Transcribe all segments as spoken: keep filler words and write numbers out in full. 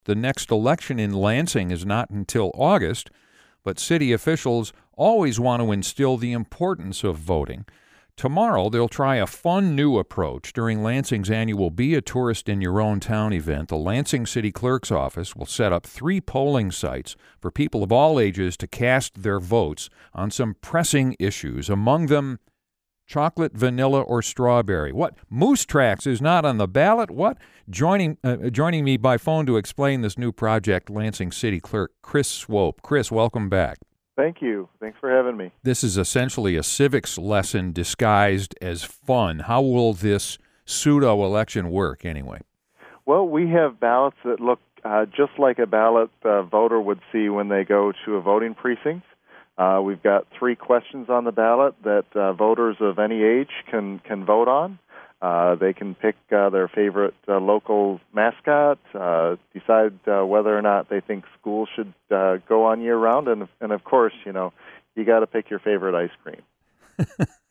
The next election in Lansing is not until August, but city officials always want to instill the importance of voting. Tomorrow, they'll try a fun new approach during Lansing's annual Be a Tourist in Your Own Town event. The Lansing City Clerk's office will set up three polling sites for people of all ages to cast their votes on some pressing issues. Among them, chocolate, vanilla, or strawberry. What? Moose Tracks is not on the ballot? What? Joining uh, joining me by phone to explain this new project, Lansing City Clerk Chris Swope. Chris, welcome back. Thank you. Thanks for having me. This is essentially a civics lesson disguised as fun. How will this pseudo-election work anyway? Well, we have ballots that look uh, just like a ballot a voter would see when they go to a voting precinct. Uh, we've got three questions on the ballot that uh, voters of any age can, can vote on. Uh, they can pick uh, their favorite uh, local mascot, uh, decide uh, whether or not they think school should uh, go on year-round, and, and of course, you know, you got to pick your favorite ice cream.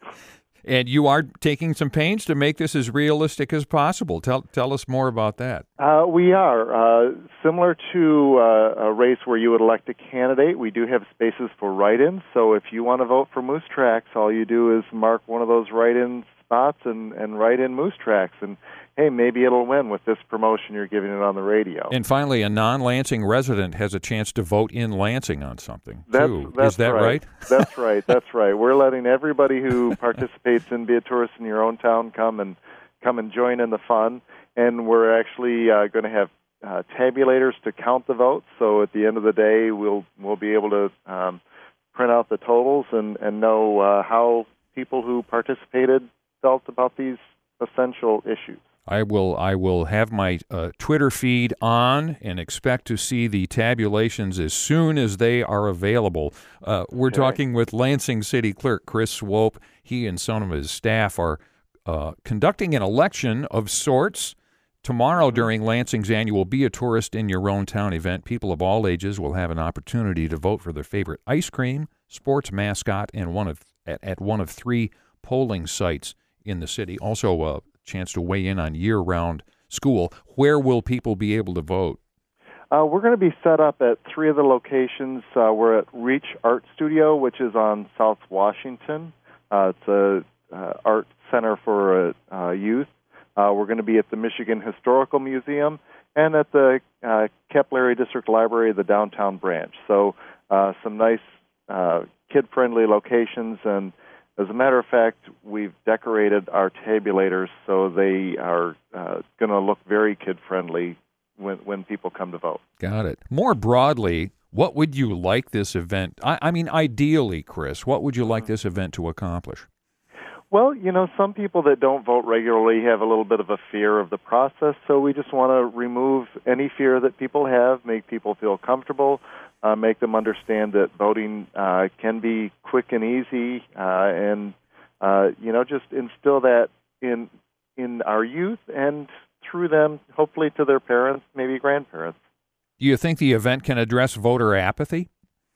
And you are taking some pains to make this as realistic as possible. Tell tell us more about that. Uh, we are. Uh, similar to uh, a race where you would elect a candidate, we do have spaces for write-ins. So if you want to vote for Moose Tracks, all you do is mark one of those write-in spots and, and write in Moose Tracks. And, hey, maybe it'll win with this promotion you're giving it on the radio. And finally, a non-Lansing resident has a chance to vote in Lansing on something, that's, too. That's Is that right? right? That's right. That's right. We're letting everybody who participates in Be a Tourist in Your Own Town come and come and join in the fun. And we're actually uh, going to have uh, tabulators to count the votes. So at the end of the day, we'll we'll be able to um, print out the totals and, and know uh, how people who participated felt about these essential issues. I will I will have my uh, Twitter feed on and expect to see the tabulations as soon as they are available. Uh, we're okay. talking with Lansing City Clerk Chris Swope. He and some of his staff are uh, conducting an election of sorts. Tomorrow mm-hmm. during Lansing's annual Be a Tourist in Your Own Town event, people of all ages will have an opportunity to vote for their favorite ice cream, sports mascot, and one of at, at one of three polling sites in the city. Also, a chance to weigh in on year-round school. Where will people be able to vote? Uh, we're going to be set up at three of the locations. Uh, we're at Reach Art Studio, which is on South Washington. Uh, it's a uh, art center for uh, youth. Uh, we're going to be at the Michigan Historical Museum and at the uh, Capillary District Library, the downtown branch. So uh, some nice uh, kid-friendly locations, and as a matter of fact, we've decorated our tabulators so they are uh, going to look very kid-friendly when, when people come to vote. Got it. More broadly, what would you like this event, I, I mean, ideally, Chris, what would you like this event to accomplish? Well, you know, some people that don't vote regularly have a little bit of a fear of the process, so we just want to remove any fear that people have, make people feel comfortable, uh, make them understand that voting uh, can be quick and easy, uh, and, uh, you know, just instill that in in our youth and through them, hopefully to their parents, maybe grandparents. Do you think the event can address voter apathy?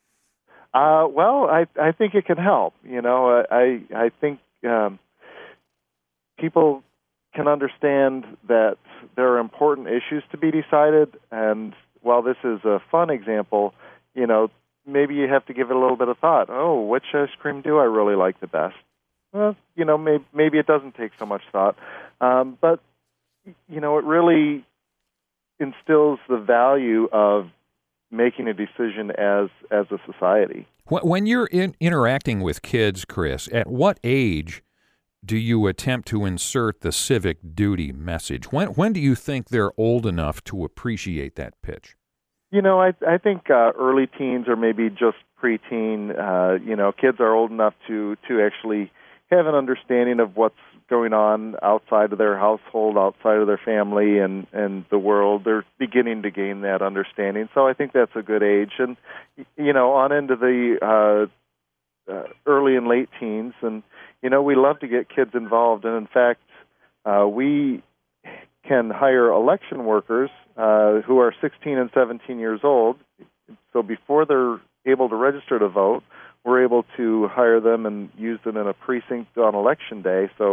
Uh, well, I I think it can help. You know, I I think um, people can understand that there are important issues to be decided, and while this is a fun example, you know, maybe you have to give it a little bit of thought. Oh, which ice cream do I really like the best? Well, you know, maybe maybe it doesn't take so much thought, um, but you know, it really instills the value of making a decision as as a society. When you're in, interacting with kids, Chris, at what age do you attempt to insert the civic duty message? When when do you think they're old enough to appreciate that pitch? You know, I I think uh, early teens or maybe just preteen. Uh, you know, kids are old enough to to actually have an understanding of what's going on outside of their household, outside of their family, and, and the world. They're beginning to gain that understanding. So I think that's a good age. And, you know, on into the uh, uh, early and late teens. And, you know, we love to get kids involved. And, in fact, uh, we can hire election workers uh, who are sixteen and seventeen years old. So before they're able to register to vote, we're able to hire them and use them in a precinct on election day. So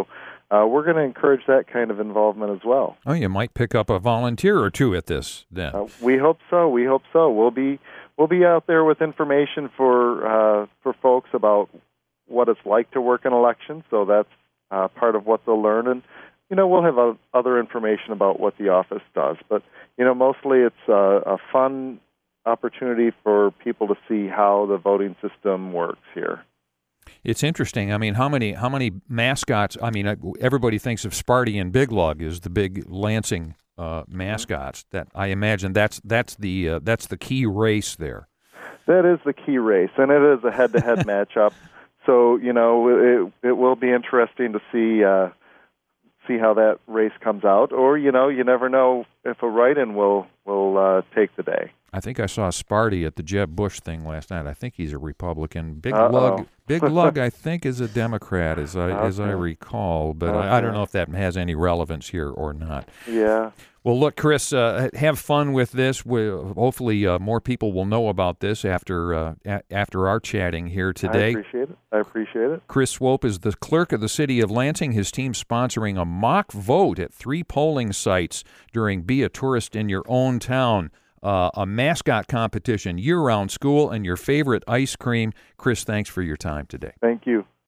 uh, we're going to encourage that kind of involvement as well. Oh, you might pick up a volunteer or two at this then. Uh, we hope so. We hope so. We'll be we'll be out there with information for uh, for folks about what it's like to work in elections. So that's uh, part of what they'll learn, and you know we'll have uh, other information about what the office does. But you know mostly it's uh, a fun opportunity for people to see how the voting system works here. It's interesting. I mean, how many how many mascots? I mean, everybody thinks of Sparty and Big Lug as the big Lansing uh, mascots. That I imagine that's that's the uh, that's the key race there. That is the key race, and it is a head-to-head matchup. So you know, it it will be interesting to see uh, see how that race comes out. Or you know, you never know if a write-in will will uh, take the day. I think I saw Sparty at the Jeb Bush thing last night. I think he's a Republican. Big Uh-oh. Lug, Big Lug, I think is a Democrat, as I okay. as I recall. But okay. I, I don't know if that has any relevance here or not. Yeah. Well, look, Chris, uh, have fun with this. We'll, hopefully, uh, more people will know about this after uh, a- after our chatting here today. I appreciate it. I appreciate it. Chris Swope is the clerk of the city of Lansing. His team sponsoring a mock vote at three polling sites during Be a Tourist in Your Own Town. Uh, a mascot competition, year-round school, and your favorite ice cream. Chris, thanks for your time today. Thank you.